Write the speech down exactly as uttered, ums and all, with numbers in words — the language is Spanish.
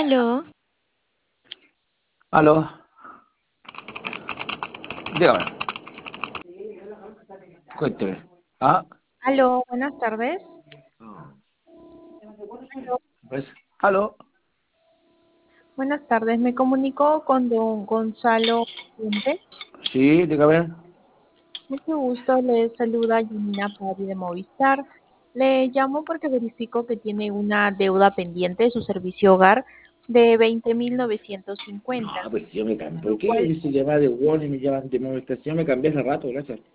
Aló, Aló, dígame, cuénteme. Ah, aló, buenas tardes. Aló, pues, aló, buenas tardes, me comunico con don Gonzalo Puente. sí, dígame. Mucho gusto, le saluda Janina Pari de Movistar. Le llamo porque verifico que tiene una deuda pendiente de su servicio hogar de veinte mil novecientos No, cincuenta, pues yo me cambié. ¿Por lo qué cual se llama de Wall y me llaman de Movistar? Si yo me cambié hace rato, gracias.